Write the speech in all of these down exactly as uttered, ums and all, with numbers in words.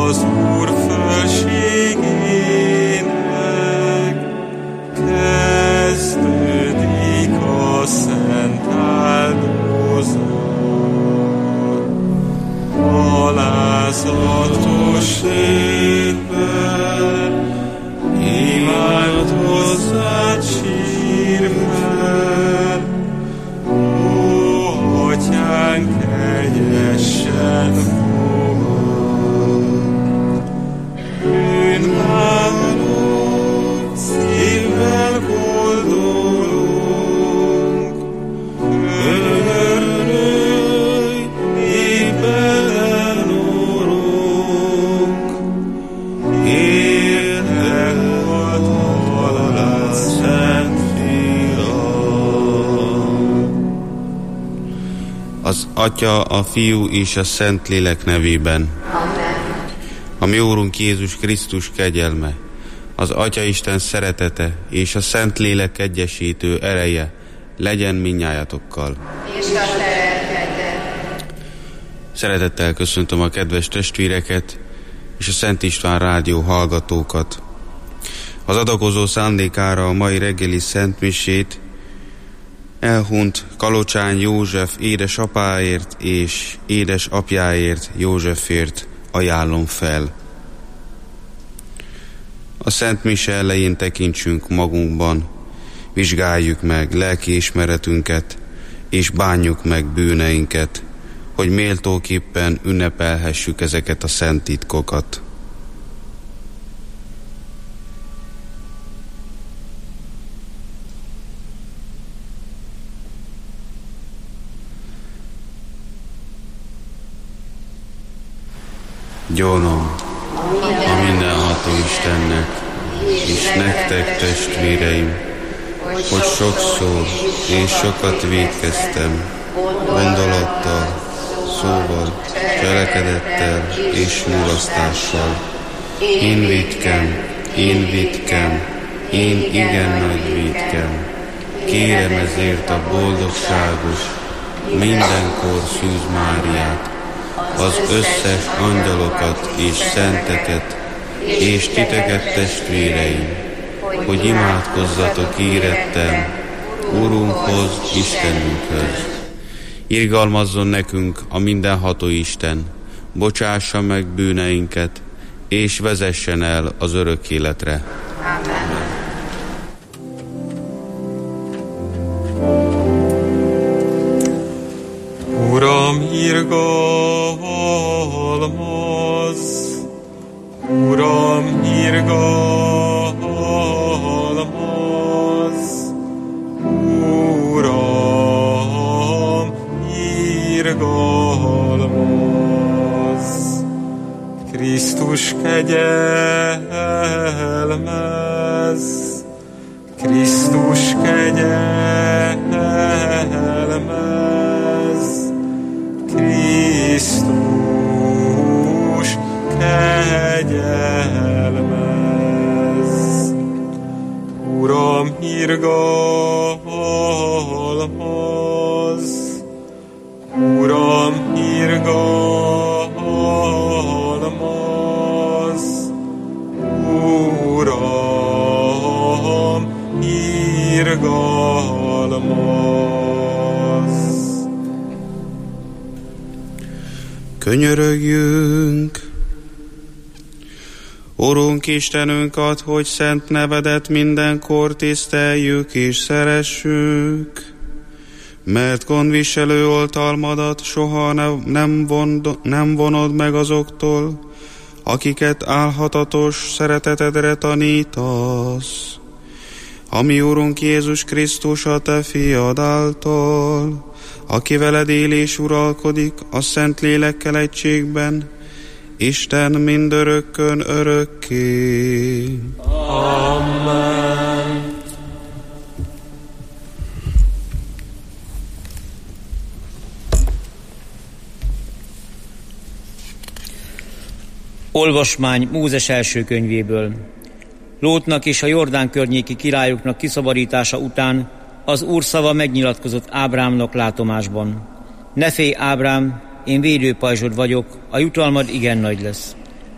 az Úr fölségének, kezdődik a szent áldozat. Alázatos étben, imád hozzád sírben, ó, atyánk, kegyesen fogad. Bűnvállalók, szívvel boldogulunk, örülj, éppen Urunk, éltek volt halál szent fiam. Az Atya, a Fiú és a Szentlélek nevében. A mi Úrunk Jézus Krisztus kegyelme, az Atya Isten szeretete és a Szentlélek egyesítő ereje legyen mindnyájatokkal. És a szereteted. Szeretettel köszöntöm a kedves testvéreket és a Szent István rádió hallgatókat. Az adakozó szándékára a mai reggeli szentmisét elhunyt Kalocsány József édesapáért és édesapjáért, Józsefért ajánlom fel. A Szent Mise elején tekintsünk magunkban, vizsgáljuk meg lelkiismeretünket, és bánjuk meg bűneinket, hogy méltóképpen ünnepelhessük ezeket a szent titkokat. Gyónom a mindenható Istennek, és nektek, testvéreim, hogy sokszor és sokat vétkeztem, gondolattal, szóval, cselekedettel és mulasztással. Én vétkem, én vétkem, én igen nagy vétkem. Kérem ezért a boldogságos, mindenkor Szűz Máriát, az összes angyalokat és szenteket, és titeket, testvéreim, hogy imádkozzatok érettem Urunkhoz, Istenünkhöz. Irgalmazzon nekünk a mindenható Isten, bocsássa meg bűneinket, és vezessen el az örök életre. Amen. Uram, irgalmaz, Uram, irgalmaz, Uram, irgalmaz. Krisztus kegyelmez, Krisztus kegyelmez, Krisztus kegyelmez. Uram, irgalmaz, Uram, irgalmaz, Uram, irgalmaz. Könyörögjünk! Urunk Istenünk, add, hogy szent nevedet mindenkor tiszteljük és szeressük, mert gondviselő oltalmadat soha nem, vond, nem vonod meg azoktól, akiket álhatatos szeretetedre tanítasz. A mi Urunk Jézus Krisztus, a te fiad által, aki veled él és uralkodik a Szent Lélekkel egységben, Isten mindörökkön örökké. Amen. Olvasmány Mózes első könyvéből. Lótnak és a Jordán környéki királyoknak kiszabadítása után az Úr szava megnyilatkozott Ábrámnak látomásban. Ne félj, Ábrám, én védőpajzsod vagyok, a jutalmad igen nagy lesz.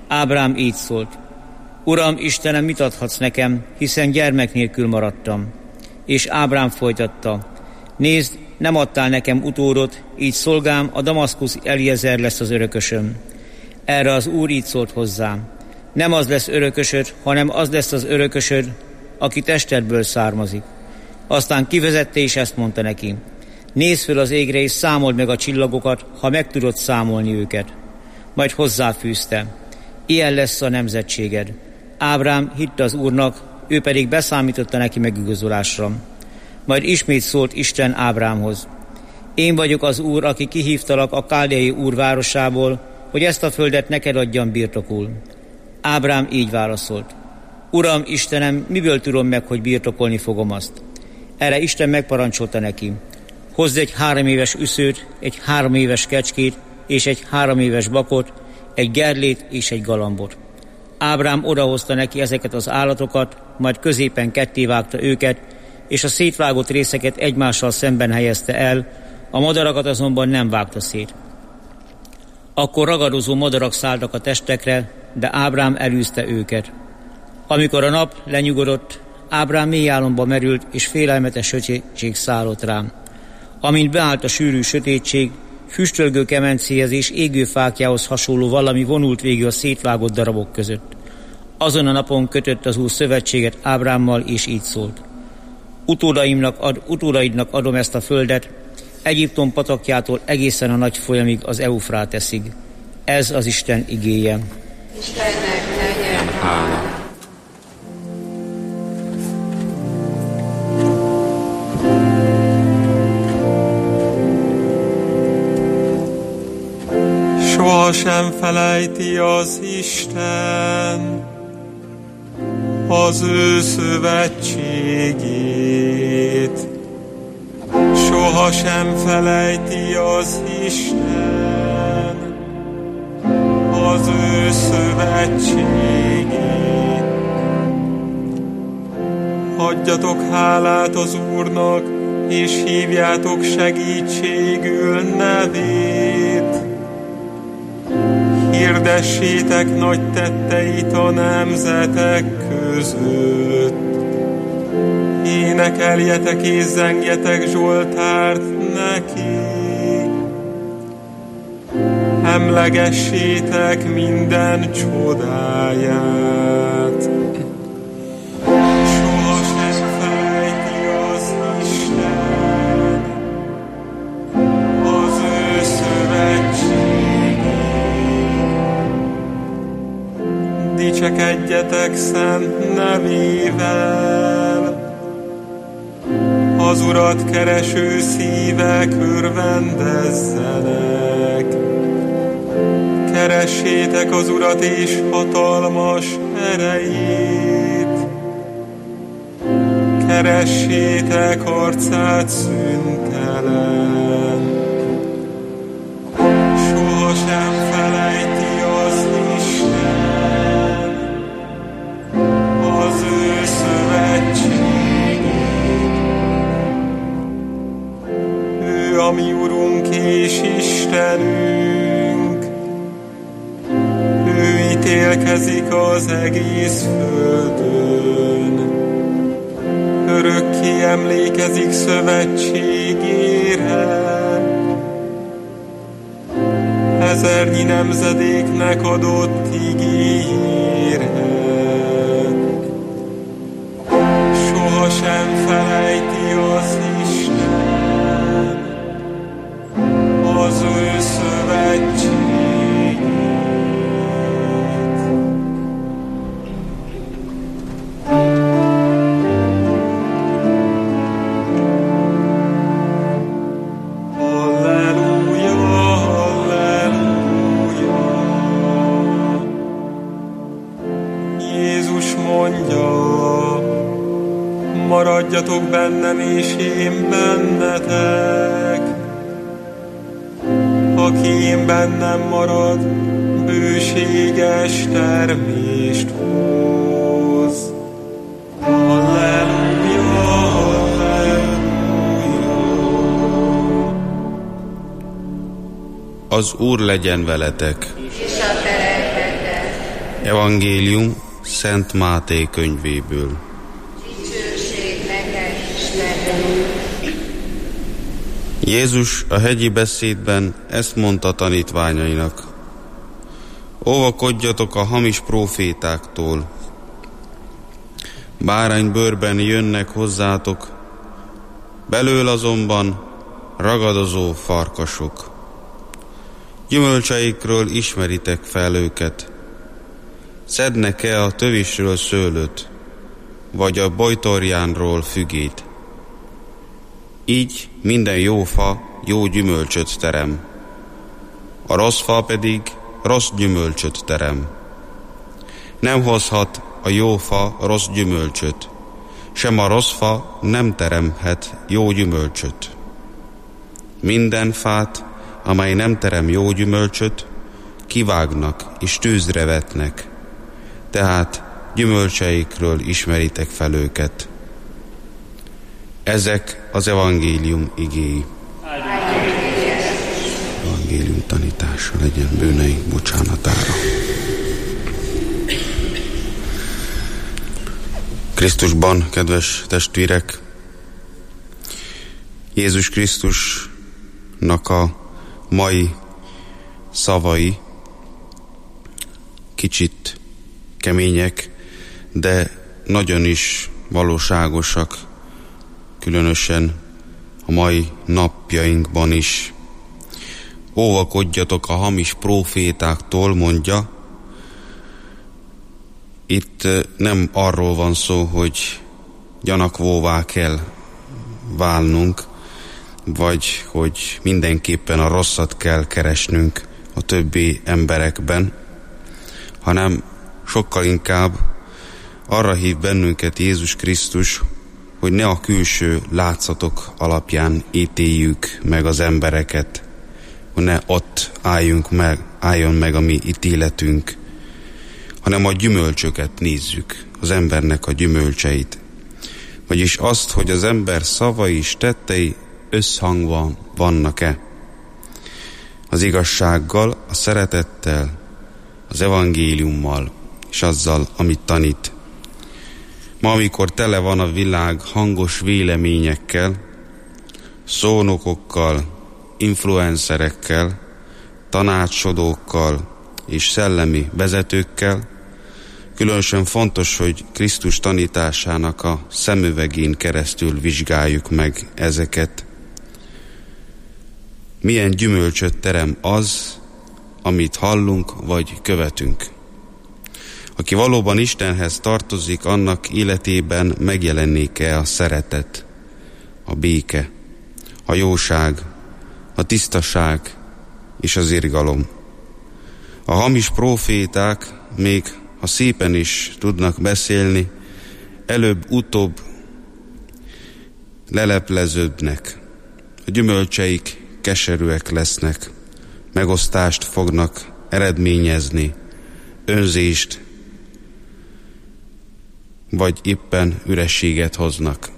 Ábrám így szólt: Uram, Istenem, mit adhatsz nekem, hiszen gyermek nélkül maradtam. És Ábrám folytatta: Nézd, nem adtál nekem utódot, így szolgám, a damaszkuszi Eliezer lesz az örökösöm. Erre az Úr így szólt hozzám: Nem az lesz örökösöd, hanem az lesz az örökösöd, aki testedből származik. Aztán kivezette, és ezt mondta neki: Nézz föl az égre, és számold meg a csillagokat, ha meg tudod számolni őket. Majd hozzáfűzte: Ilyen lesz a nemzetséged. Ábrám hitt az Úrnak, ő pedig beszámította neki megigazolásra. Majd ismét szólt Isten Ábrámhoz: Én vagyok az Úr, aki kihívtalak a káldeai úr városából, hogy ezt a földet neked adjam birtokul. Ábrám így válaszolt: Uram, Istenem, miből tudom meg, hogy birtokolni fogom azt? Erre Isten megparancsolta neki: Hozz egy három éves üszőt, egy három éves kecskét és egy három éves bakot, egy gerlét és egy galambot. Ábrám odahozta neki ezeket az állatokat, majd középen ketté vágta őket, és a szétvágott részeket egymással szemben helyezte el, a madarakat azonban nem vágta szét. Akkor ragadozó madarak szálltak a testekre, de Ábrám elűzte őket. Amikor a nap lenyugodott, Ábrám mély álomba merült, és félelmetes sötétség szállott rám. Amint beállt a sűrű sötétség, füstölgő kemencéhez és égő fákjához hasonló valami vonult végül a szétvágott darabok között. Azon a napon kötött az Úr szövetséget Ábrámmal, és így szólt: Utódaimnak ad, utódaidnak adom ezt a földet, Egyiptom patakjától egészen a nagy folyamig, az Eufráteszig. Ez az Isten igéje. Istennek legyen hála. Sohasem felejti az Isten az ő szövetségét. Sohasem felejti az Isten az ő szövetségét. Adjatok hálát az Úrnak, és hívjátok segítségül nevét. Hirdessétek nagy tetteit a nemzetek között. Énekeljetek és zengjetek zsoltárt neki. Emlegessétek minden csodáját. Sohasem felejti az Isten az ő szövetségét. Dicsekedjetek szent nevével. Az Urat kereső szívek örvendezzenek. Keressétek az Urat és hatalmas erejét. Keressétek arcát szüntelen. Sohasem felejti az Isten az ő szövetségét. Ő a mi Urunk és Istenünk, ő ítélkezik az egész földön. Örökké emlékezik szövetségére, ezernyi nemzedéknek adott ígéjére. Sohasem felejti az Isten az ő szövetségét. Maradjatok bennem, és én bennetek. Aki én bennem marad, bőséges termést hoz. Halleluja, halleluja. Az Úr legyen veletek. És a te lelkeddel. Evangélium Szent Máté könyvéből. Dicsőség neked, Istenünk! Jézus a hegyi beszédben ezt mondta tanítványainak: óvakodjatok a hamis prófétáktól. Báránybőrben jönnek hozzátok, belől azonban ragadozó farkasok. Gyümölcseikről ismeritek fel őket. Szednek-e a tövisről szőlőt, vagy a bojtorjánról fügét? Így minden jó fa jó gyümölcsöt terem, a rossz fa pedig rossz gyümölcsöt terem. Nem hozhat a jó fa rossz gyümölcsöt, sem a rossz fa nem teremhet jó gyümölcsöt. Minden fát, amely nem terem jó gyümölcsöt, kivágnak és tűzre vetnek. Tehát gyümölcseikről ismeritek fel őket. Ezek az evangélium igéi. Evangélium tanítása legyen bűneink bocsánatára. Krisztusban, kedves testvérek, Jézus Krisztusnak a mai szavai kicsit kemények, de nagyon is valóságosak, különösen a mai napjainkban is. Óvakodjatok a hamis prófétáktól, mondja. Itt nem arról van szó, hogy gyanakvóvá kell válnunk, vagy hogy mindenképpen a rosszat kell keresnünk a többi emberekben, hanem sokkal inkább arra hív bennünket Jézus Krisztus, hogy ne a külső látszatok alapján ítéljük meg az embereket, hogy ne ott álljunk meg, álljon meg a mi ítéletünk, hanem a gyümölcsöket nézzük, az embernek a gyümölcseit. Vagyis azt, hogy az ember szavai és tettei összhangban vannak-e az igazsággal, a szeretettel, az evangéliummal és azzal, amit tanít. Ma, amikor tele van a világ hangos véleményekkel, szónokokkal, influencerekkel, tanácsadókkal és szellemi vezetőkkel, különösen fontos, hogy Krisztus tanításának a szemüvegén keresztül vizsgáljuk meg ezeket. Milyen gyümölcsöt terem az, amit hallunk vagy követünk. Aki valóban Istenhez tartozik, annak életében megjelenik-e a szeretet, a béke, a jóság, a tisztaság és az irgalom. A hamis próféták, még ha szépen is tudnak beszélni, előbb-utóbb lelepleződnek. A gyümölcseik keserűek lesznek, megosztást fognak eredményezni, önzést, vagy éppen ürességet hoznak.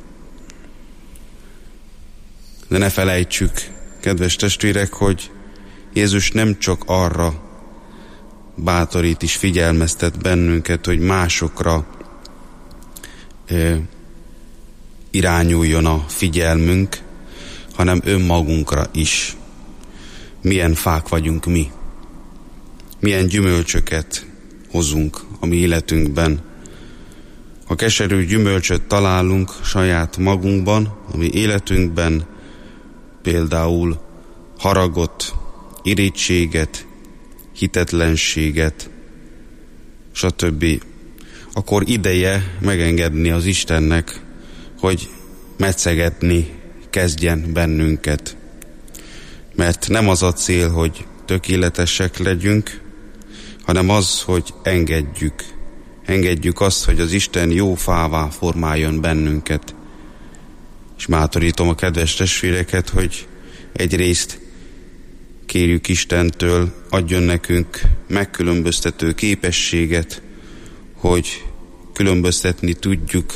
De ne felejtsük, kedves testvérek, hogy Jézus nem csak arra bátorít és figyelmeztet bennünket, hogy másokra ö, irányuljon a figyelmünk, hanem önmagunkra is. Milyen fák vagyunk mi? Milyen gyümölcsöket hozunk a mi életünkben? Ha keserű gyümölcsöt találunk saját magunkban, a mi életünkben, például haragot, irítséget, hitetlenséget, stb., akkor ideje megengedni az Istennek, hogy metszegetni kezdjen bennünket. Mert nem az a cél, hogy tökéletesek legyünk, hanem az, hogy engedjük. Engedjük azt, hogy az Isten jó fává formáljon bennünket. És bátorítom a kedves testvéreket, hogy egyrészt kérjük Istentől, adjon nekünk megkülönböztető képességet, hogy különböztetni tudjuk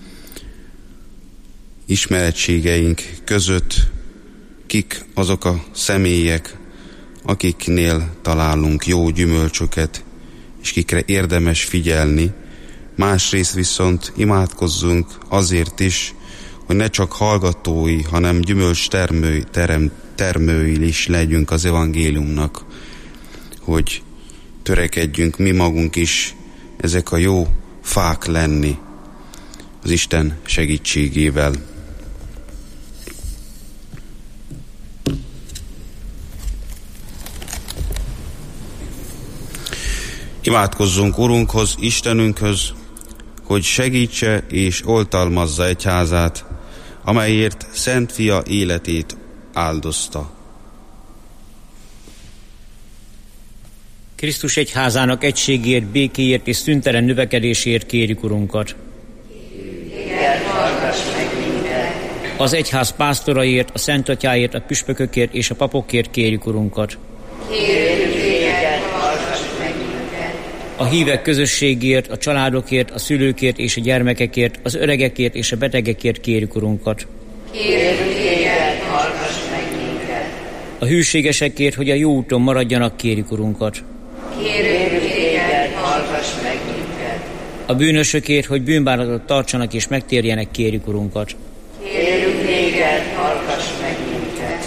ismeretségeink között, kik azok a személyek, akiknél találunk jó gyümölcsöket, és kikre érdemes figyelni, másrészt viszont imádkozzunk azért is, hogy ne csak hallgatói, hanem gyümölcs termői, terem, termői is legyünk az evangéliumnak, hogy törekedjünk mi magunk is ezek a jó fák lenni az Isten segítségével. Imádkozzunk Urunkhoz, Istenünkhöz, hogy segítse és oltalmazza egyházát, amelyért Szent Fia életét áldozta. Krisztus egyházának egységért, békéért és szüntelen növekedésért kérjük Urunkat. Az egyház pásztoraiért, a Szent Atyáért, a püspökökért és a papokért kérjük Urunkat. A hívek közösségért, a családokért, a szülőkért és a gyermekekért, az öregekért és a betegekért kérjük Urunkat. A hűségesekért, hogy a jó úton maradjanak, kérjük Urunkat. A bűnösökért, hogy bűnbánatot tartsanak és megtérjenek, kérjük Urunkat. Kérjük téged, hallgass meg minket.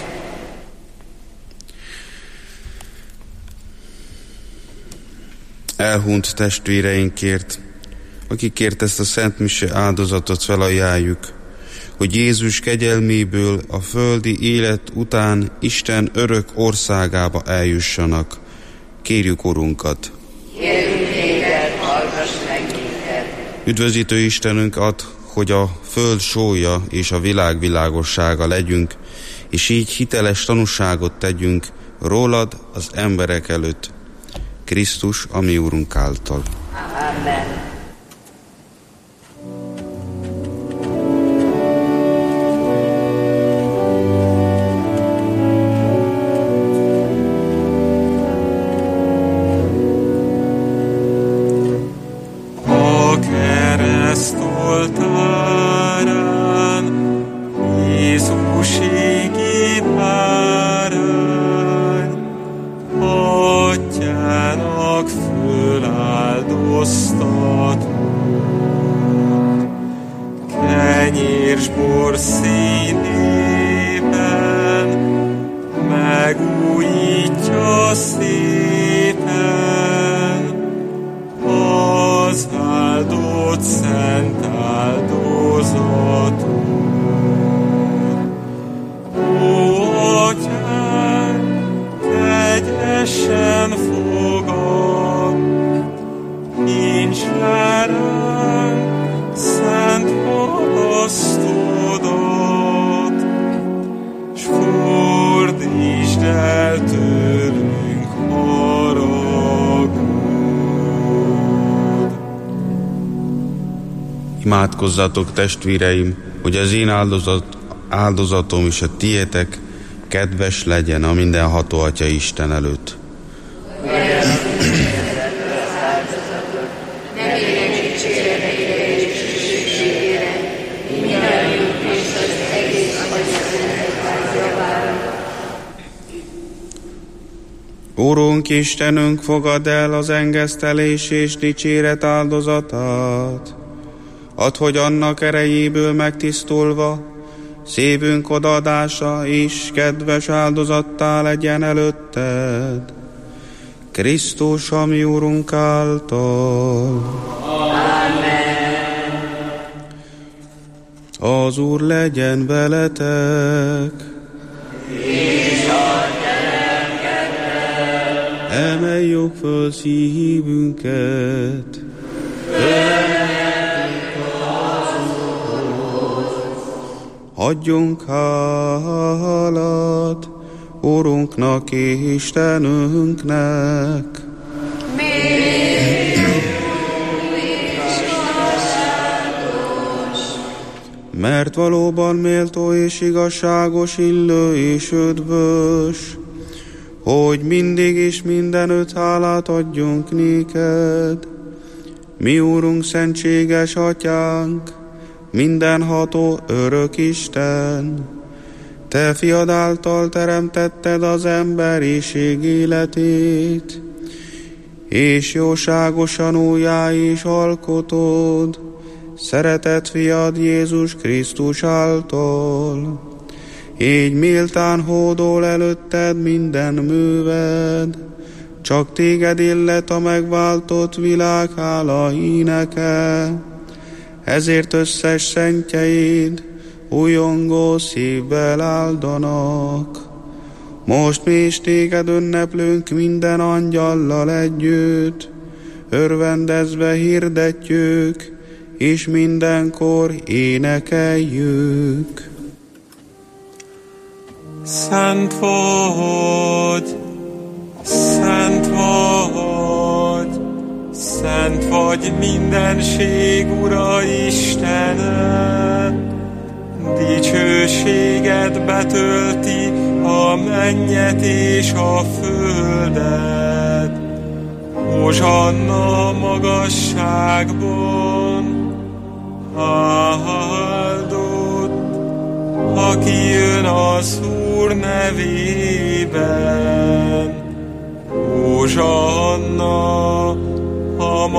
Elhunyt testvéreinkért, akikért ezt a Szent Mise áldozatot felajánljuk, hogy Jézus kegyelméből a földi élet után Isten örök országába eljussanak. Kérjük Urunkat. Kérjük téged, hallgass meg minket. Üdvözítő Istenünk, add, hogy a föld sólya és a világ világossága legyünk, és így hiteles tanúságot tegyünk rólad az emberek előtt. Krisztus, a mi Úrunk által. Amen. A kereszt oltárán, Jézus égi bárány, Atyának föláldoztatott, kenyér s bor színében, megújítja szépen az áldott szent áldozatot. Ó, Atyám, kegyesen fogad, nincs le ránk szent magasztodat, s fordítsd el tőlünk haragod. Imádkozzatok, testvéreim, hogy az én áldozat, áldozatom és a tietek kedves legyen a mindenható Atya Isten előtt. Urunk Istenünk, fogadd el az engesztelés és dicséret áldozatát. Add, hogy annak erejéből megtisztulva, szívünk odaadása is kedves áldozattá legyen előtted. Krisztus, a mi Úrunk által. Amen. Az Úr legyen veletek. Emeljük föl szívünket. Adjunk hálát Urunknak és Istenünknek. Mert valóban méltó és igazságos, illő és ödvös, hogy mindig és mindenütt hálát adjunk néked, mi Úrunk, szentséges Atyánk, mindenható örök Isten. Te fiad által teremtetted az emberiség életét, és jóságosan újjá is alkotod, szeretett fiad Jézus Krisztus által. Így méltán hódol előtted minden műved, csak téged illet a megváltott világ hála éneke. Ezért összes szentjeid újongó szívvel áldanak. Most mi is téged ünneplünk minden angyallal együtt, örvendezve hirdetjük, és mindenkor énekeljük. Szent vagy, szent vagy, szent vagy mindenség Ura Istene, dicsőséged betölti a mennyet és a földet. Hozsanna magasságban, áldott, aki jön az Úr nevében. Hozsanna a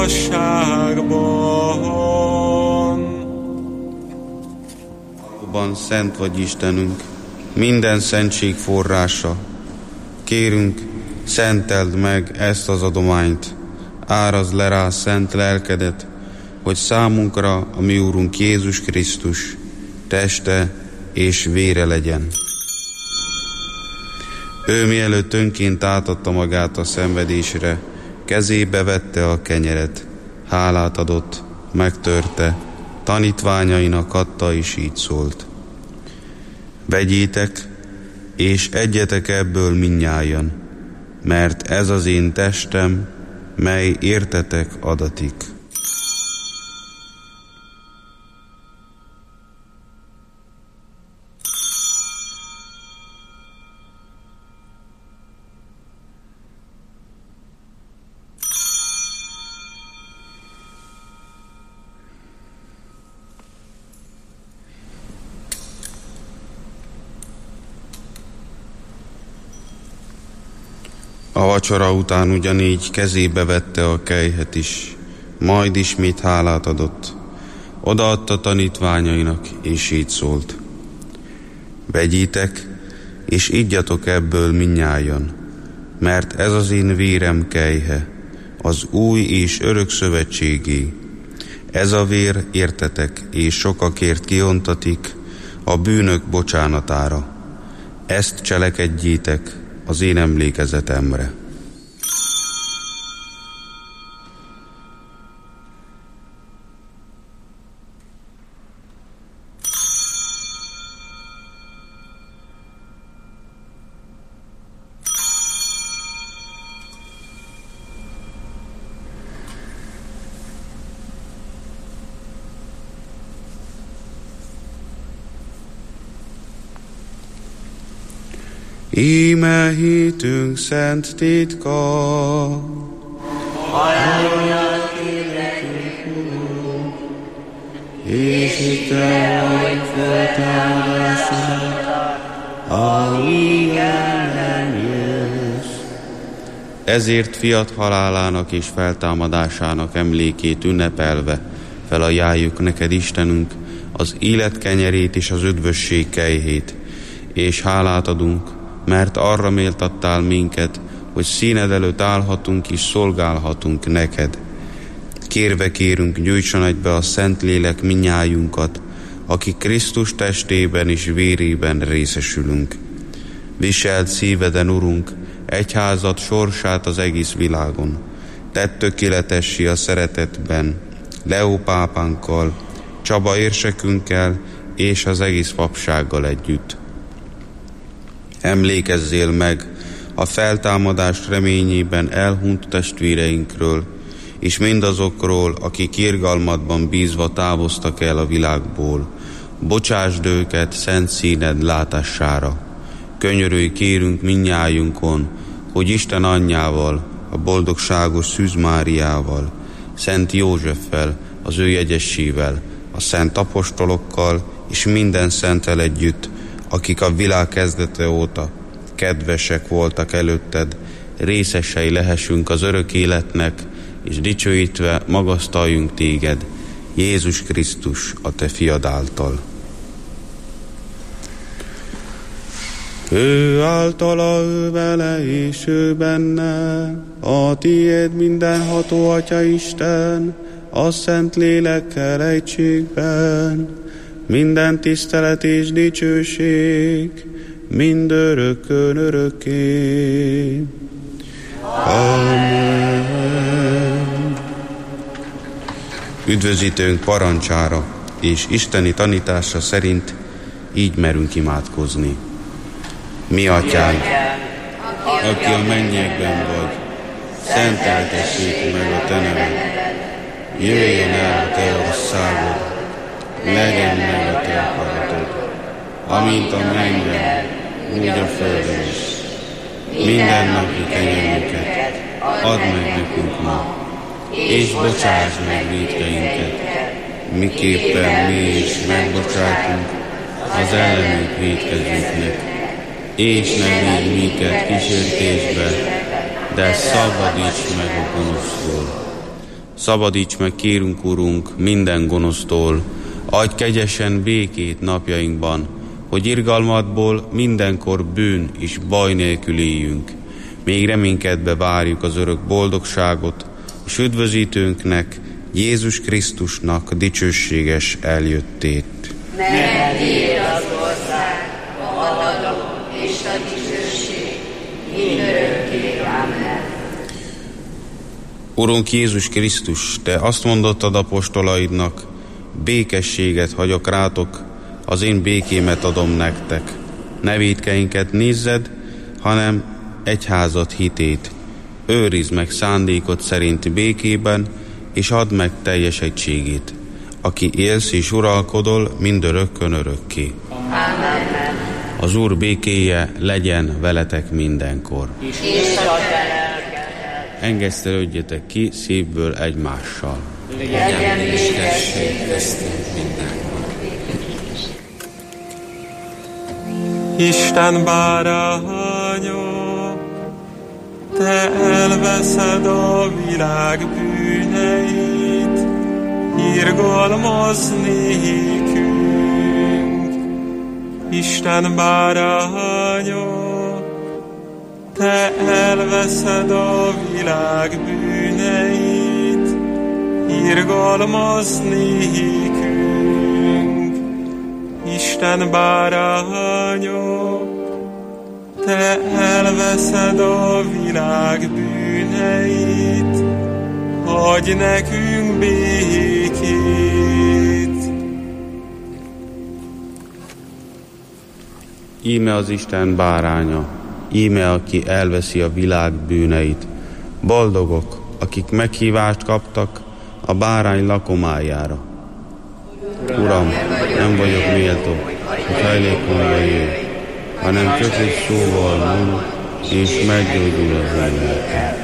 magasságban. Valóban szent vagy Istenünk, minden szentség forrása. Kérünk, szenteld meg ezt az adományt, árazd le rá szent lelkedet, hogy számunkra a mi Úrunk Jézus Krisztus teste és vére legyen. Ő mielőtt önként átadta magát a szenvedésre, kezébe vette a kenyeret, hálát adott, megtörte, tanítványainak adta, és így szólt: vegyétek, és egyetek ebből mindnyájan, mert ez az én testem, mely értetek adatik. A vacsora után ugyanígy kezébe vette a kelyhet is, majd ismét hálát adott. Odaadta tanítványainak, és így szólt: vegyétek, és iggyatok ebből mindnyájan, mert ez az én vérem kelyhe, az új és örök szövetségé. Ez a vér értetek, és sokakért kiontatik a bűnök bocsánatára. Ezt cselekedjétek az én emlékezetemre. Íme hitünk szent titka. Halálonat kérlek, Urunk, És hittem, hogy föltámadását, amíg el nem jössz. Ezért fiat halálának és feltámadásának emlékét ünnepelve felajánljuk neked, Istenünk, az élet kenyerét és az üdvösség kejhét, és hálát adunk, mert arra méltattál minket, hogy színed előtt állhatunk és szolgálhatunk neked. Kérve kérünk, gyújtson egybe a Szentlélek mindnyájunkat, akik Krisztus testében és vérében részesülünk. Viselt szíveden, Urunk, egyházad sorsát az egész világon. Tedd tökéletessé a szeretetben, Leó pápánkkal, Csaba érsekünkkel és az egész papsággal együtt. Emlékezzél meg a feltámadás reményében elhunyt testvéreinkről, és mindazokról, akik irgalmadban bízva távoztak el a világból. Bocsásd őket szent színed látására. Könyörülj kérünk mindnyájunkon, hogy Isten anyjával, a boldogságos Szűz Máriával, Szent Józseffel, az ő jegyessével, a szent apostolokkal és minden szenttel együtt, akik a világ kezdete óta kedvesek voltak előtted, részesei lehessünk az örök életnek, és dicsőítve magasztaljunk téged, Jézus Krisztus, a te fiad által. Ő általa, ő vele, és ő benne, a tiéd mindenható Atya Isten, a Szent Lélekkel egységben, minden tisztelet és dicsőség, mindörökkön örökké. Amen. Üdvözítőnk parancsára és isteni tanítása szerint így merünk imádkozni. Mi atyánk, aki a mennyekben vagy, szenteltessék meg a te neved. Jöjjön el a te országod, legyen meg a te akaratod, amint a mennyben, úgy a földön is. Minden napi kenyerünket add meg nekünk ma, és bocsáss meg vétkeinket, miképpen mi is megbocsátunk az ellenünk vétkezőknek. És ne védj minket kísértésbe, de szabadíts meg a gonosztól. Szabadíts meg, kérünk, Urunk, minden gonosztól, adj kegyesen békét napjainkban, hogy irgalmadból mindenkor bűn és baj nélkül éljünk. Még reménykedve várjuk az örök boldogságot, és üdvözítőnknek, Jézus Krisztusnak dicsőséges eljöttét. Mert tiéd az ország, a hatalom és a dicsőség, mindörökké. Amen. Urunk Jézus Krisztus, te azt mondottad apostolaidnak, békességet hagyok rátok, az én békémet adom nektek. Ne vétkeinket nézzed, hanem egyházad hitét. Őrizd meg szándékod szerinti békében, és add meg teljes egységét, aki élsz és uralkodol mindörökkön örökké. Amen. Az Úr békéje legyen veletek mindenkor. És a Engesztelődjetek ki szívből egymással. legyen békesség köztünk mindenkor. Isten báránya, te elveszed a világ bűneit, irgalmaz nékünk. Isten báránya, te elveszed a világ bűneit, irgalmaz nékünk. Isten báránya, te elveszed a világ bűneit, adj nekünk békét. Íme az Isten báránya, íme aki elveszi a világ bűneit. Boldogok, akik meghívást kaptak a bárány lakomájára. Uram, nem vagyok méltó, hogy hajlékomba jöjj, hanem csak egy szóval mond, és meggyógyul az én lelkem.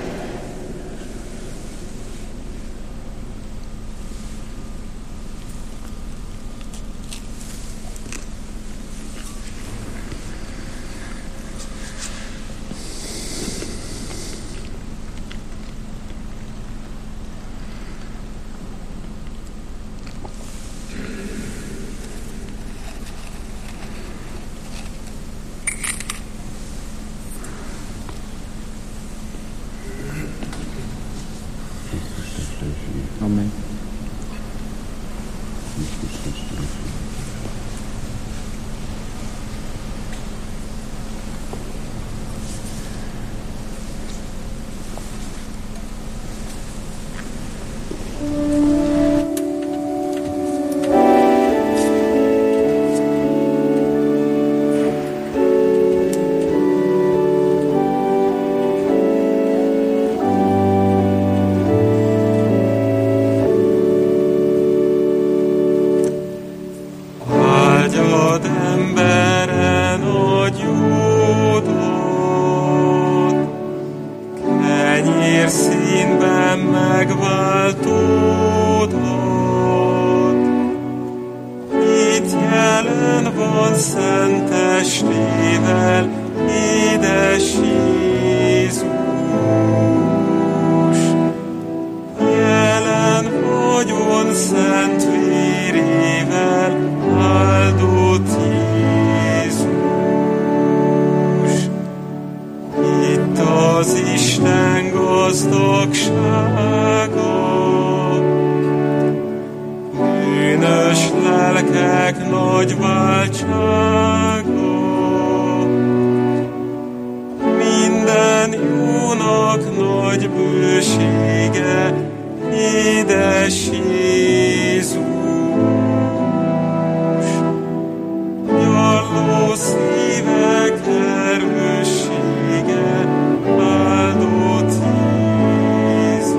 Amen. Szent testével, édes Jézus. Jelen vagyon szent vérével áldott Jézus. Itt az Isten gazdagsága, bűnös lelkek nagy váltsága, minden jónak nagy bősége, édes Jézus. Gyarló szívek erőssége, áldott Jézus.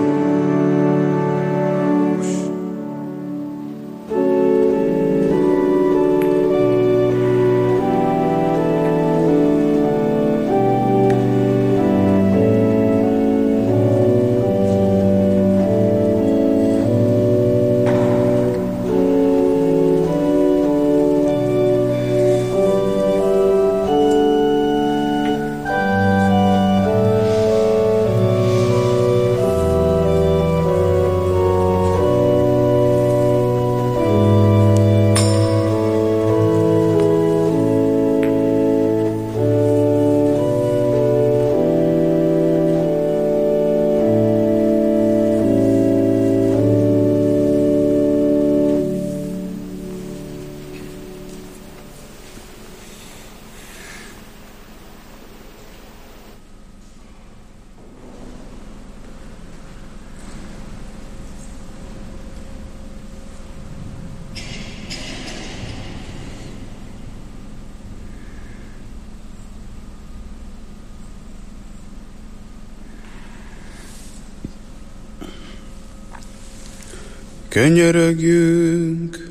Könyörögjünk!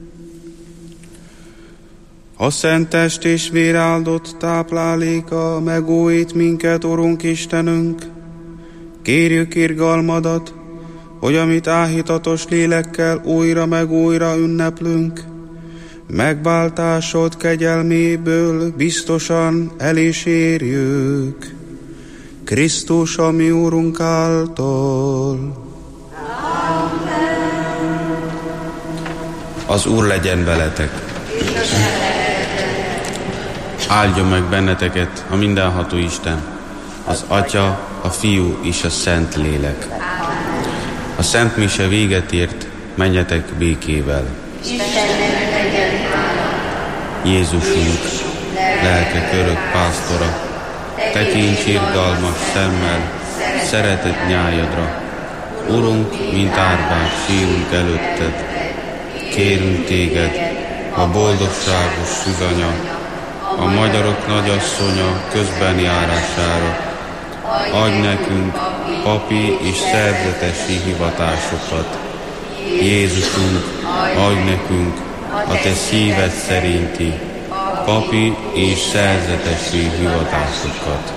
A szent test és vér áldott tápláléka megújít minket, Urunk Istenünk. Kérjük irgalmadat, hogy amit áhítatos lélekkel újra meg újra ünneplünk, megváltásod kegyelméből biztosan el is érjük. Krisztus, a mi Úrunk által. Az Úr legyen veletek. Áldjon meg benneteket a mindenható Isten, az Atya, a Fiú és a Szent Lélek. A Szent Mise véget ért, menjetek békével. Jézusunk, lelkek örök pásztora, tekints irgalmas szemmel szeretett nyájadra. Urunk, mint árvák sírunk előtted, kérünk téged, a boldogságos szűzanya, a magyarok nagyasszonya közben járására. Adj nekünk papi és szerzetesi hivatásokat. Jézusunk, adj nekünk a te szíved szerinti papi és szerzetesi hivatásokat.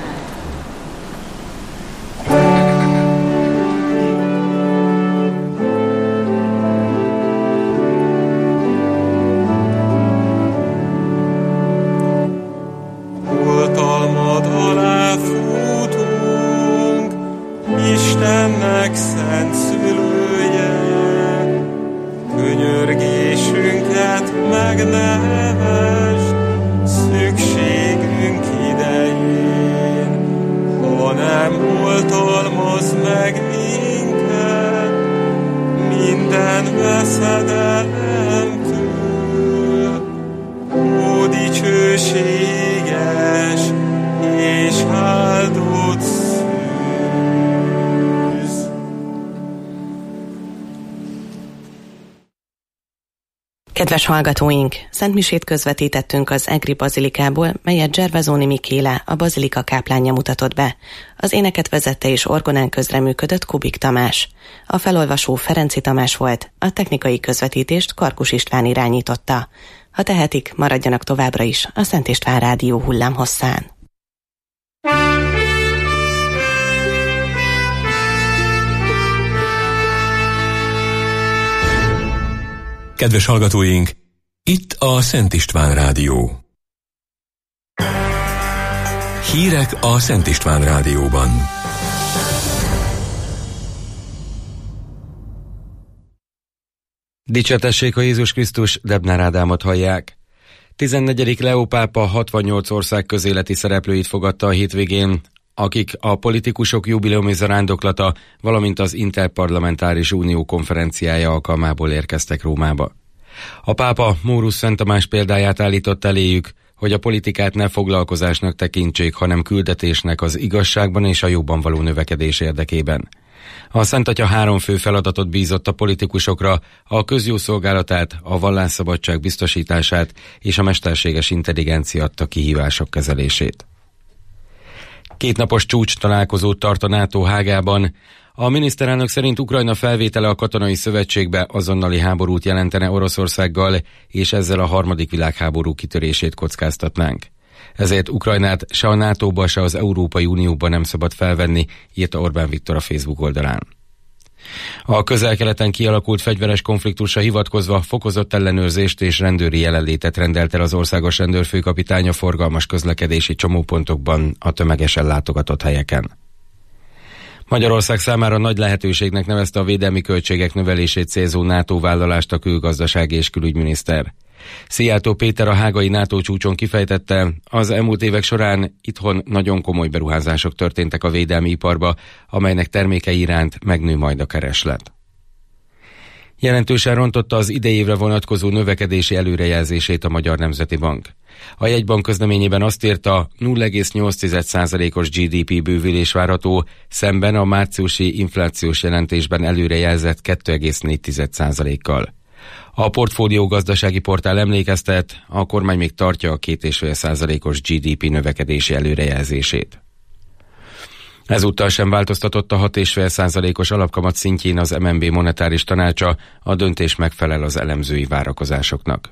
Kedves hallgatóink, szentmisét közvetítettünk az Egri Bazilikából, melyet Gervasoni Mikéla, a bazilika káplánja mutatott be. Az éneket vezette és orgonán közreműködött Kubik Tamás. A felolvasó Ferenci Tamás volt, a technikai közvetítést Karkus István irányította. Ha tehetik, maradjanak továbbra is a Szent István Rádió hullámhosszán. Kedves hallgatóink, itt a Szent István Rádió. Hírek a Szent István Rádióban. Dicsértessék a Jézus Krisztus, Debnár Ádámot hallják. tizennegyedik Leó pápa hatvannyolc ország közéleti szereplőit fogadta a hétvégén, akik a politikusok jubileumi zarándoklata, valamint az Interparlamentáris Unió konferenciája alkalmából érkeztek Rómába. A pápa Mórusz Szent Tamás példáját állított eléjük, hogy a politikát ne foglalkozásnak tekintsék, hanem küldetésnek az igazságban és a jóban való növekedés érdekében. A Szent Atya három fő feladatot bízott a politikusokra: a közjó szolgálatát, a vallásszabadság biztosítását és a mesterséges intelligencia adta kihívások kezelését. Kétnapos csúcs találkozót tart a NATO Hágában. A miniszterelnök szerint Ukrajna felvétele a katonai szövetségbe azonnali háborút jelentene Oroszországgal, és ezzel a harmadik világháború kitörését kockáztatnánk. Ezért Ukrajnát se a nátóba, se az Európai Unióba nem szabad felvenni, írta Orbán Viktor a Facebook oldalán. A Közel-Keleten kialakult fegyveres konfliktusra hivatkozva fokozott ellenőrzést és rendőri jelenlétet rendelt el az országos rendőrfőkapitány a forgalmas közlekedési csomópontokban, a tömegesen látogatott helyeken. Magyarország számára nagy lehetőségnek nevezte a védelmi költségek növelését célzó NATO vállalást a külgazdasági és külügyminiszter. Szijjártó Péter a hágai NATO csúcson kifejtette, az elmúlt évek során itthon nagyon komoly beruházások történtek a védelmi iparba, amelynek termékei iránt megnő majd a kereslet. Jelentősen rontotta az idei évre vonatkozó növekedési előrejelzését a Magyar Nemzeti Bank. A jegybank közleményében azt írta, nulla egész nyolc százalékos gé dé pé bővülés várható, szemben a márciusi inflációs jelentésben előrejelzett két egész négy százalékkal. A Portfólió gazdasági portál emlékeztet, a kormány még tartja a két egész öt százalékos gé dé pé növekedési előrejelzését. Ezúttal sem változtatott a hat egész öt százalékos alapkamat szintjén az em en bé monetáris tanácsa, a döntés megfelel az elemzői várakozásoknak.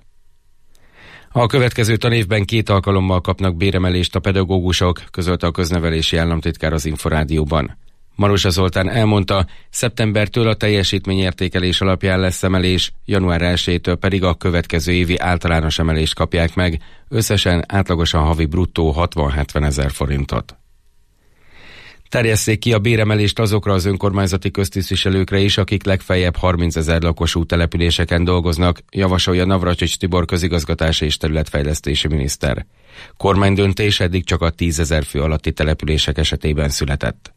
A következő tanévben két alkalommal kapnak béremelést a pedagógusok, közölte a köznevelési államtitkár az Inforádióban. Marosa Zoltán elmondta, szeptembertől a teljesítményértékelés alapján lesz emelés, január elsejétől pedig a következő évi általános emelést kapják meg, összesen átlagosan havi bruttó hatvan-hetven ezer forintot. Terjesszék ki a béremelést azokra az önkormányzati köztisztviselőkre is, akik legfeljebb harmincezer lakosú településeken dolgoznak, javasolja Navracsics Tibor közigazgatási és területfejlesztési miniszter. Kormánydöntés eddig csak a tízezer fő alatti települések esetében született.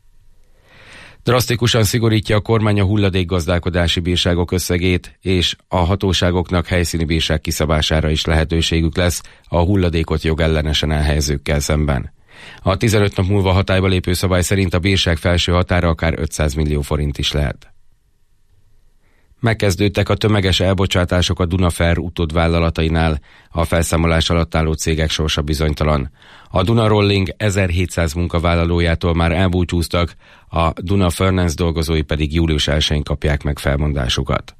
Drasztikusan szigorítja a kormány a hulladékgazdálkodási bírságok összegét, és a hatóságoknak helyszíni bírság kiszabására is lehetőségük lesz a hulladékot jogellenesen elhelyezőkkel szemben. A tizenöt nap múlva hatályba lépő szabály szerint a bírság felső határa akár ötszáz millió forint is lehet. Megkezdődtek a tömeges elbocsátások a Dunafer utódvállalatainál, a felszámolás alatt álló cégek sorsa bizonytalan. A Duna Rolling ezerhétszáz munkavállalójától már elbúcsúztak, a Duna Furnace dolgozói pedig július elsején kapják meg felmondásukat.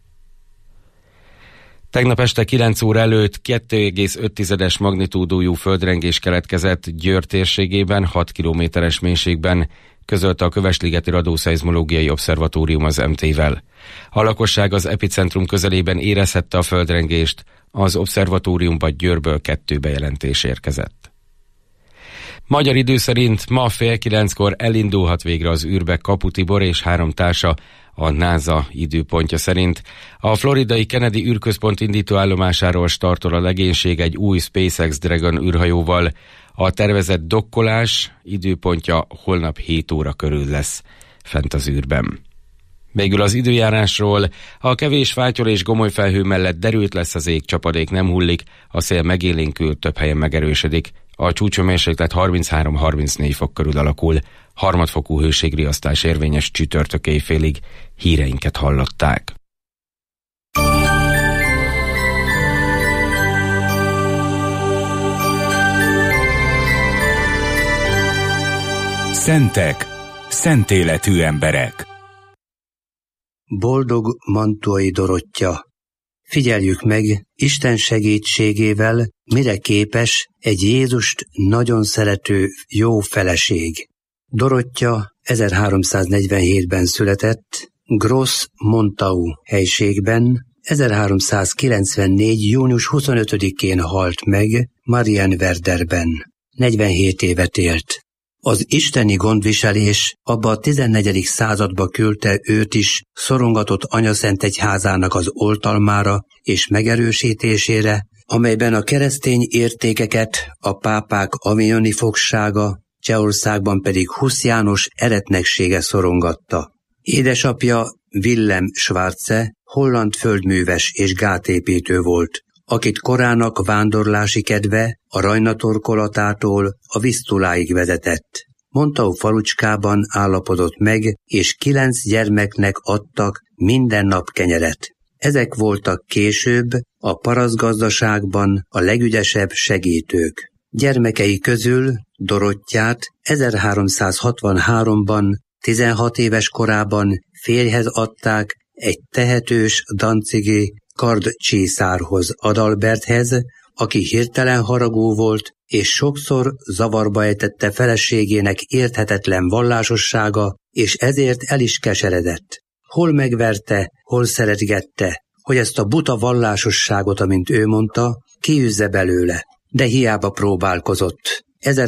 Tegnap este kilenc óra előtt két egész öt magnitúdójú földrengés keletkezett Győr térségében, hat kilométeres mélységben, közölte a Kövesligeti Radószeizmológiai Obszervatórium az em té-vel. A lakosság az epicentrum közelében érezhette a földrengést, az obszervatóriumba Győrből kettő bejelentés érkezett. Magyar idő szerint ma fél kilenckor elindulhat végre az űrbe Kapu Tibor és három társa, a NASA időpontja szerint. A floridai Kennedy űrközpont indítóállomásáról startol a legénység egy új SpaceX Dragon űrhajóval. A tervezett dokkolás időpontja holnap hét óra körül lesz fent az űrben. Végül az időjárásról: a kevés fátyol és gomoly felhő mellett derült lesz az ég, csapadék nem hullik, a szél megélénkül, több helyen megerősödik. A csúcshőmérséklet harminchárom-harmincnégy fok körül alakul, harmadfokú hőségriasztás érvényes csütörtök éjfélig. Híreinket hallották. Szentek, szent életű emberek. Boldog Mantuai Dorottya. Figyeljük meg, Isten segítségével mire képes egy Jézust nagyon szerető jó feleség. Dorottya ezerháromszáznegyvenhétben született, Gross Montau helységben, ezerháromszázkilencvennégy. június huszonötödikén halt meg Marienwerderben. negyvenhét évet élt. Az isteni gondviselés abba a tizennegyedik századba küldte őt is szorongatott anyaszentegyházának az oltalmára és megerősítésére, amelyben a keresztény értékeket a pápák avignoni fogsága, Csehországban pedig Husz János eretneksége szorongatta. Édesapja Wilhelm Schwarze holland földműves és gátépítő volt, akit korának vándorlási kedve a Rajna torkolatától a Visztuláig vezetett. Montau falucskában állapodott meg, és kilenc gyermeknek adtak minden nap kenyeret. Ezek voltak később a parasztgazdaságban a legügyesebb segítők. Gyermekei közül Dorottyát ezerháromszázhatvanháromban, tizenhat éves korában férjhez adták egy tehetős dancigi kardcsészárhoz, Adalberthez, aki hirtelen haragú volt, és sokszor zavarba ejtette feleségének érthetetlen vallásossága, és ezért el is keseredett. Hol megverte, hol szeretgette, hogy ezt a buta vallásosságot, amint ő mondta, kiűzze belőle. De hiába próbálkozott.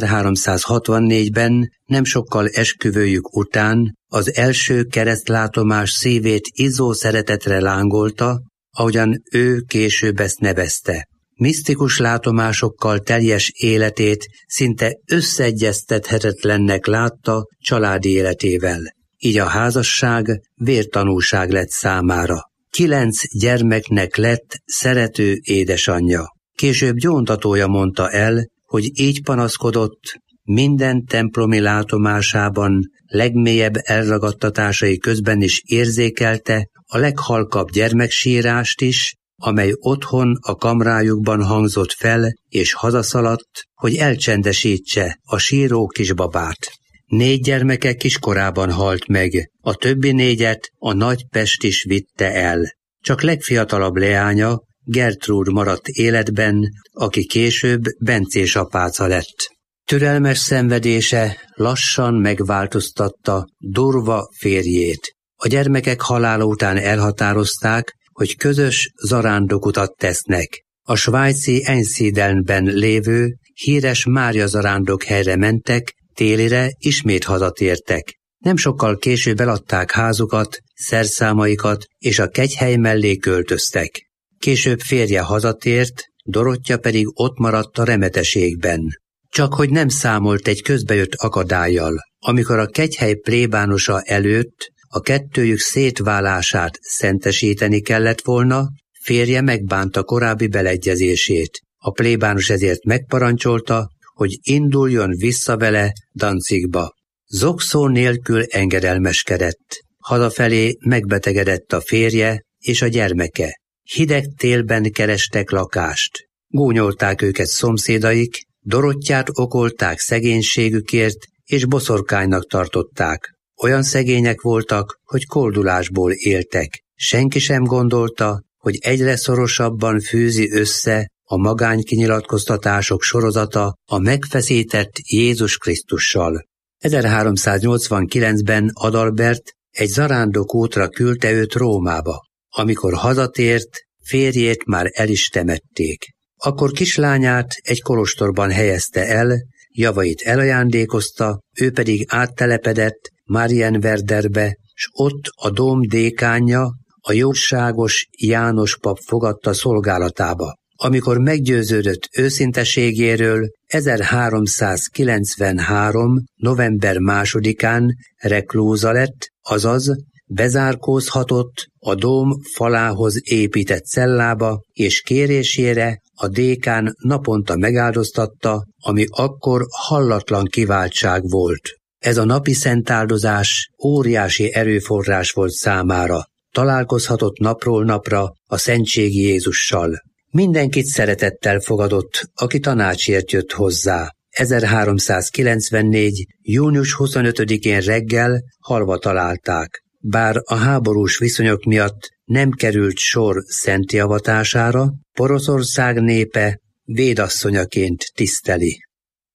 ezerháromszázhatvannégyben, nem sokkal esküvőjük után, az első keresztlátomás szívét izzó szeretetre lángolta, ahogyan ő később ezt nevezte. Misztikus látomásokkal teljes életét szinte összeegyeztethetetlennek látta családi életével. Így a házasság vértanúság lett számára. Kilenc gyermeknek lett szerető édesanyja. Később gyóntatója mondta el, hogy így panaszkodott, minden templomi látomásában, legmélyebb elragadtatásai közben is érzékelte a leghalkabb gyermeksírást is, amely otthon a kamrájukban hangzott fel, és hazaszaladt, hogy elcsendesítse a síró kisbabát. Négy gyermeke kiskorában halt meg, a többi négyet a nagy Pest is vitte el. Csak legfiatalabb leánya, Gertrúd maradt életben, aki később bencés apáca lett. Türelmes szenvedése lassan megváltoztatta durva férjét. A gyermekek halála után elhatározták, hogy közös zarándokutat tesznek. A svájci Einsiedelnben lévő híres Mária zarándok helyre mentek, télire ismét hazatértek. Nem sokkal később eladták házukat, szerszámaikat, és a kegyhely mellé költöztek. Később férje hazatért, Dorottya pedig ott maradt a remeteségben. Csak hogy nem számolt egy közbejött akadállyal. Amikor a kegyhely plébánosa előtt a kettőjük szétválását szentesíteni kellett volna, férje megbánta korábbi beleegyezését. A plébános ezért megparancsolta, hogy induljon vissza vele Danzigba. Zokszó nélkül engedelmeskedett. Hazafelé megbetegedett a férje és a gyermeke. Hideg télben kerestek lakást. Gúnyolták őket szomszédaik, Dorottyát okolták szegénységükért, és boszorkánynak tartották. Olyan szegények voltak, hogy koldulásból éltek. Senki sem gondolta, hogy egyre szorosabban fűzi össze a magánykinyilatkoztatások sorozata a megfeszített Jézus Krisztussal. ezerháromszáznyolcvankilencben Adalbert egy zarándok útra küldte őt Rómába. Amikor hazatért, férjét már el is temették. Akkor kislányát egy kolostorban helyezte el, javait elajándékozta, ő pedig áttelepedett Marienwerderbe, s ott a dóm dékánja, a jóságos János pap fogadta szolgálatába. Amikor meggyőződött őszinteségéről, ezerháromszázkilencvenhárom. november másodikán reklúza lett, azaz bezárkózhatott a dóm falához épített cellába, és kérésére a dékán naponta megáldoztatta, ami akkor hallatlan kiváltság volt. Ez a napi szentáldozás óriási erőforrás volt számára. Találkozhatott napról napra a szentségi Jézussal. Mindenkit szeretettel fogadott, aki tanácsért jött hozzá. ezerháromszázkilencvennégy. június huszonötödikén reggel halva találták. Bár a háborús viszonyok miatt nem került sor szenti avatására, Poroszország népe védasszonyaként tiszteli.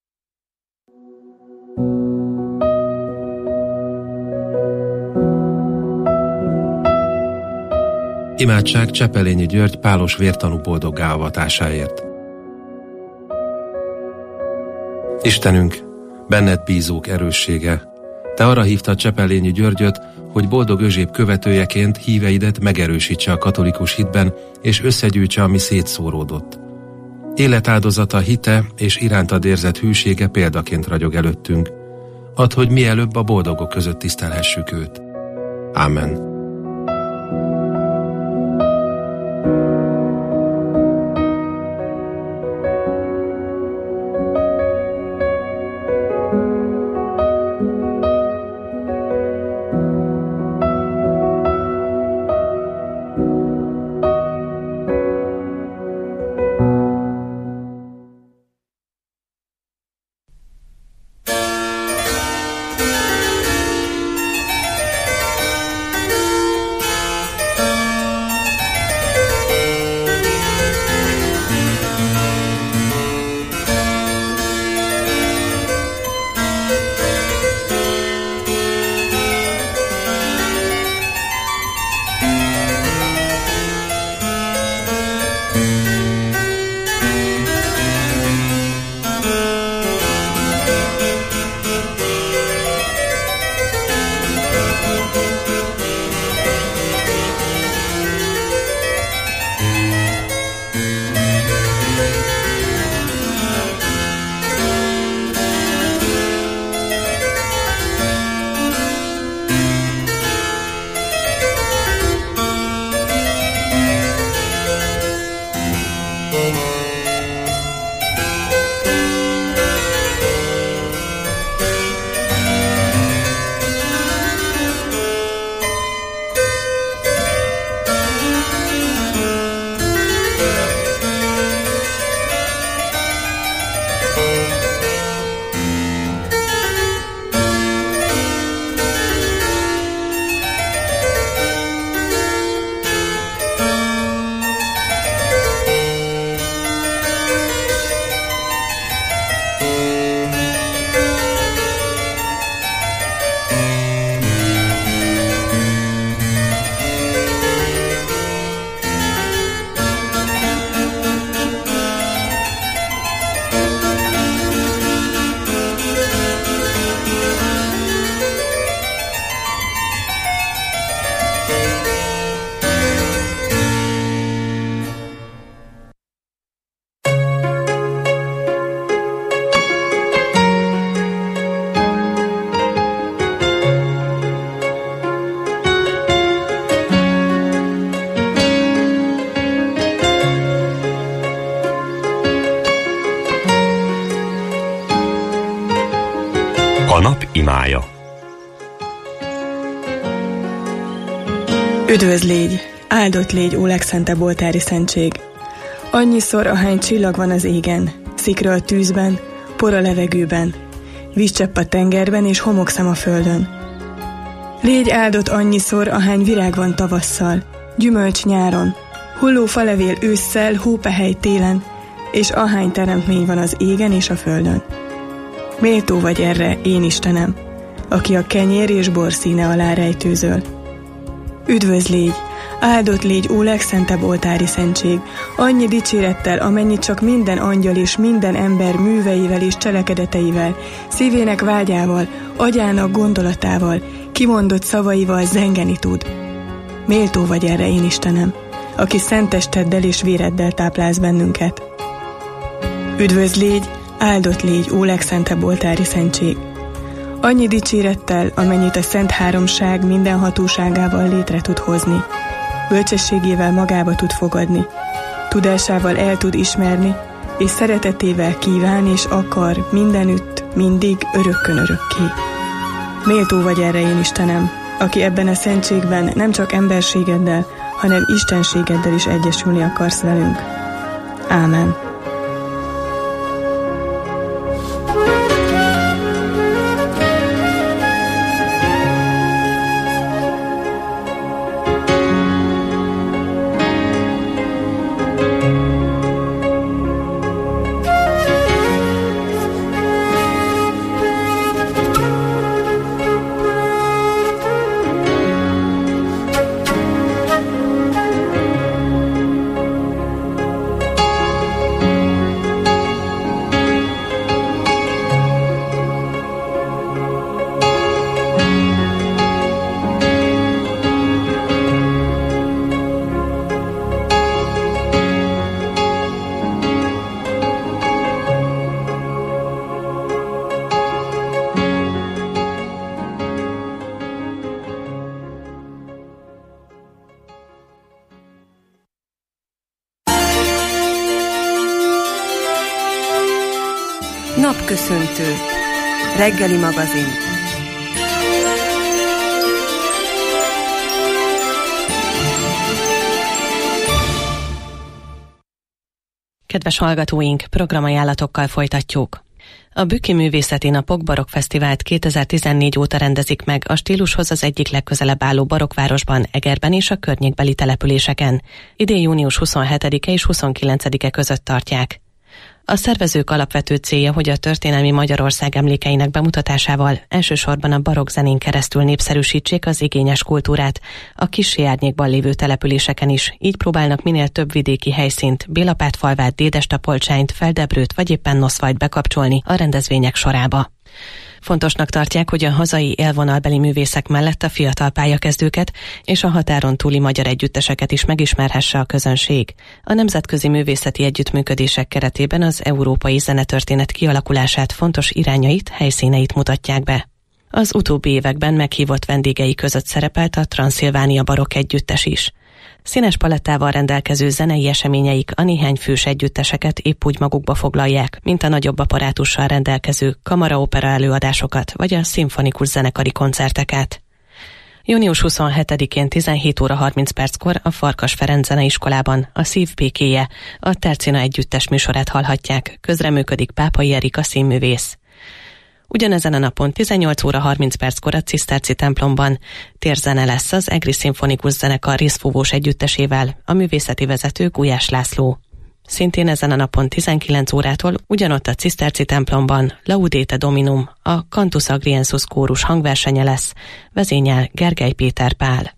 Imádság Csepelényi György pálos vértanú boldoggá avatásáért. Istenünk, benned bízók erőssége. Te arra hívtad Csepellényi Györgyöt, hogy Boldog Özséb követőjeként híveidet megerősítse a katolikus hitben, és összegyűjtse, ami szétszóródott. Életáldozata, hite és irántad érzett hűsége példaként ragyog előttünk. Add, hogy mielőbb a boldogok között tisztelhessük őt. Ámen. A nap imája. Üdvözl légy, áldott légy, ó legszentebb oltári szentség! Annyiszor, ahány csillag van az égen, szikra a tűzben, por a levegőben, vízcsepp a tengerben és homokszem a földön. Légy áldott annyiszor, ahány virág van tavasszal, gyümölcs nyáron, hulló falevél ősszel, hópehely télen, és ahány teremtmény van az égen és a földön. Méltó vagy erre, én Istenem, aki a kenyér és bor színe alá rejtőzöl. Üdvözl légy, áldott légy, ó legszentebb oltári szentség, annyi dicsérettel, amennyit csak minden angyal és minden ember műveivel és cselekedeteivel, szívének vágyával, agyának gondolatával, kimondott szavaival zengeni tud. Méltó vagy erre, én Istenem, aki szent testeddel és véreddel táplálsz bennünket. Üdvözl légy, áldott légy, ó legszentebb oltári szentség, annyi dicsérettel, amennyit a Szent Háromság minden hatóságával létre tud hozni, bölcsességével magába tud fogadni, tudásával el tud ismerni, és szeretetével kíván és akar mindenütt, mindig, örökkön örökké. Méltó vagy erre, én Istenem, aki ebben a szentségben nem csak emberségeddel, hanem istenségeddel is egyesülni akarsz velünk. Ámen. Napköszöntő. Reggeli magazin. Kedves hallgatóink, programajánlatokkal folytatjuk. A Bükki Művészeti Napok Barokkfesztivált kétezer-tizennégy óta rendezik meg a stílushoz az egyik legközelebb álló barokkvárosban, Egerben és a környékbeli településeken. Idén június huszonhetedike és huszonkilencedike között tartják. A szervezők alapvető célja, hogy a történelmi Magyarország emlékeinek bemutatásával elsősorban a barokk zenén keresztül népszerűsítsék az igényes kultúrát a kissé árnyékban lévő településeken is, így próbálnak minél több vidéki helyszínt, Bélapátfalvát, Dédestapolcsányt, Feldebrőt vagy éppen Noszvajt bekapcsolni a rendezvények sorába. Fontosnak tartják, hogy a hazai élvonalbeli művészek mellett a fiatal pályakezdőket és a határon túli magyar együtteseket is megismerhesse a közönség. A nemzetközi művészeti együttműködések keretében az európai zenetörténet kialakulását, fontos irányait, helyszíneit mutatják be. Az utóbbi években meghívott vendégei között szerepelt a Transzilvánia barokk együttes is. Színes palettával rendelkező zenei eseményeik a néhány fős együtteseket épp úgy magukba foglalják, mint a nagyobb apparátussal rendelkező kamaraopera előadásokat vagy a szimfonikus zenekari koncerteket. június huszonhetedikén tizenhét óra harminc perckor a Farkas Ferenc Zeneiskolában a Szív békéje, a Tercina együttes műsorát hallhatják, közreműködik Pápai Erika színművész. Ugyanezen a napon tizennyolc óra harminc perckor a Ciszterci templomban térzene lesz az Egri Szimfonikus Zenekar részfúvós együttesével, a művészeti vezető Gulyás László. Szintén ezen a napon tizenkilenc órától ugyanott a Ciszterci templomban Laudate Dominum, a Cantus Agriensis kórus hangversenye lesz, vezényel Gergely Péter Pál.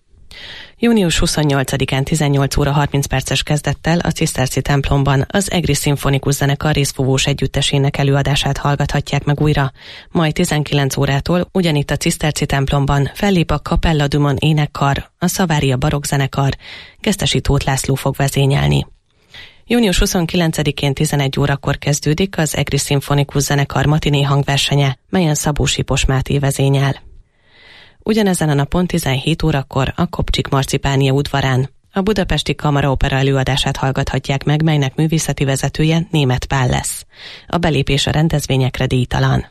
június huszonnyolcadikán tizennyolc óra harminc perces kezdettel a Ciszterci templomban az Egri Szimfonikus Zenekar részfúvós együttesének előadását hallgathatják meg újra, majd tizenkilenc órától ugyanitt a Ciszterci templomban fellép a Capella Dumon énekkar, a Szavária barokk zenekar, Gesztesi Tóth László fog vezényelni. június huszonkilencedikén tizenegy órakor kezdődik az Egri Szimfonikus Zenekar matiné hangversenye, melyen Szabó Sipos Máté vezényel. Ugyanezen a napon tizenhét órakor a Kopcsik Marcipánia udvarán a Budapesti Kamaraopera előadását hallgathatják meg, melynek művészeti vezetője Németh Pál lesz. A belépés a rendezvényekre díjtalan.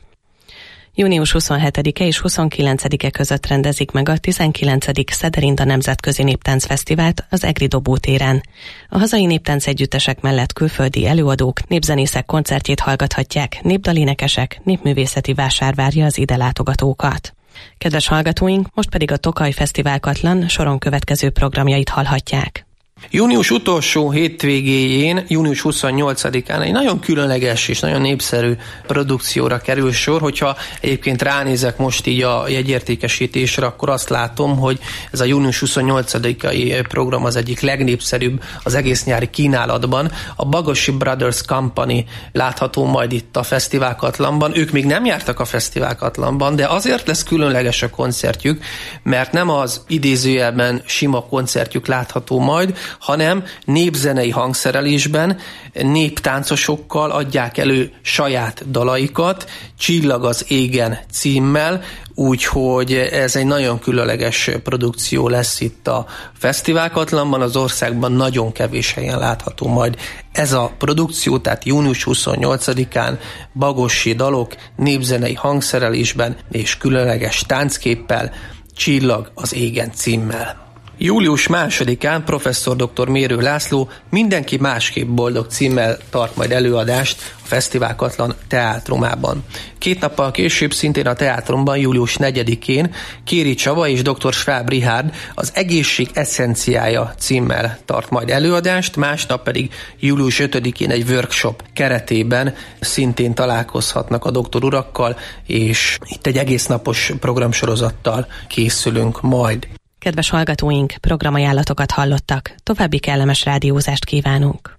június huszonhetedike és huszonkilencedike között rendezik meg a tizenkilencedik Szederinda Nemzetközi Néptáncfesztivált az Egri Dobótéren. A hazai néptánc együttesek mellett külföldi előadók, népzenészek koncertjét hallgathatják, népdalénekesek, népművészeti vásár várja az ide látogatókat. Kedves hallgatóink, most pedig a Tokaj Fesztivál Katlan soron következő programjait hallhatják. Június utolsó hétvégéjén, június huszonnyolcadikán egy nagyon különleges és nagyon népszerű produkcióra kerül sor. Hogyha egyébként ránézek most így a jegyértékesítésre, akkor azt látom, hogy ez a június huszonnyolcadikai program az egyik legnépszerűbb az egész nyári kínálatban. A Bagosi Brothers Company látható majd itt a Fesztivál Katlanban. Ők még nem jártak a Fesztivál Katlanban, de azért lesz különleges a koncertjük, mert nem az idézőjelben sima koncertjük látható majd, hanem népzenei hangszerelésben néptáncosokkal adják elő saját dalaikat, Csillag az égen címmel, úgyhogy ez egy nagyon különleges produkció lesz itt a Fesztivál Katlanban, az országban nagyon kevés helyen látható majd ez a produkció, tehát június huszonnyolcadikán bagossi dalok népzenei hangszerelésben és különleges táncképpel, Csillag az égen címmel. július másodikán professzor dr. Mérő László Mindenki másképp boldog címmel tart majd előadást a Fesztivál Katlan teátrumában. Két nappal később szintén a teátrumban július negyedikén Kéri Csaba és dr. Schwab Richard az Egészség eszenciája címmel tart majd előadást, másnap pedig július ötödikén egy workshop keretében szintén találkozhatnak a doktor urakkal, és itt egy egésznapos programsorozattal készülünk majd. Kedves hallgatóink, programajánlatokat hallottak. További kellemes rádiózást kívánunk.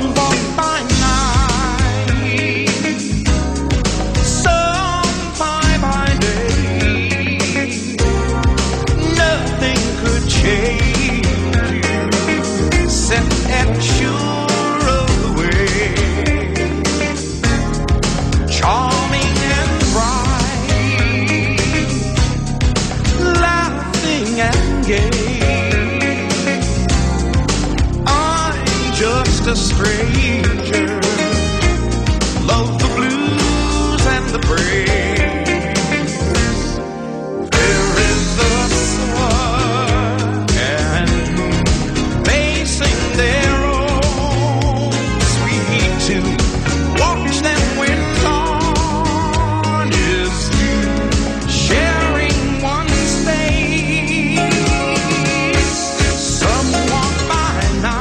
Fine stranger. Love the blues and the praise. There is the sun and moon. They sing their own sweet tune. Watch them when dawn is through, sharing one space. Some walk by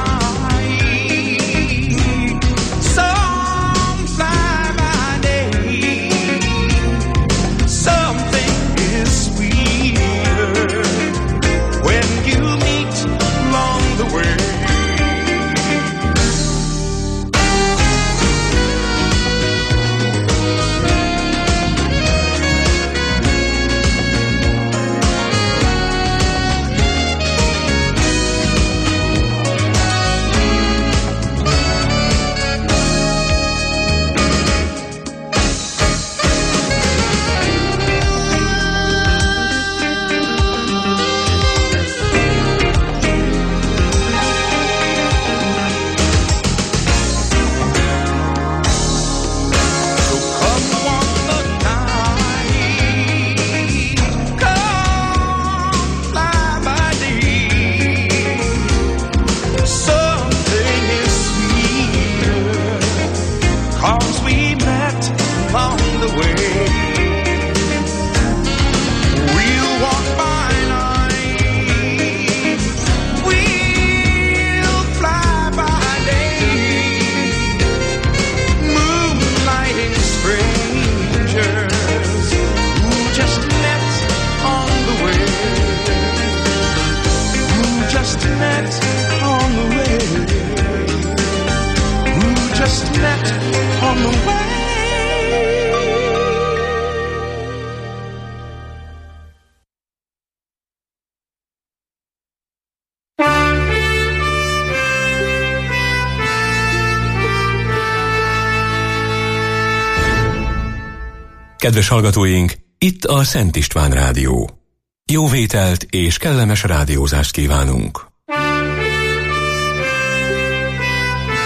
night, some fly by day. Something is sweeter when you meet along the way. Kedves hallgatóink, itt a Szent István Rádió. Jó vételt és kellemes rádiózást kívánunk!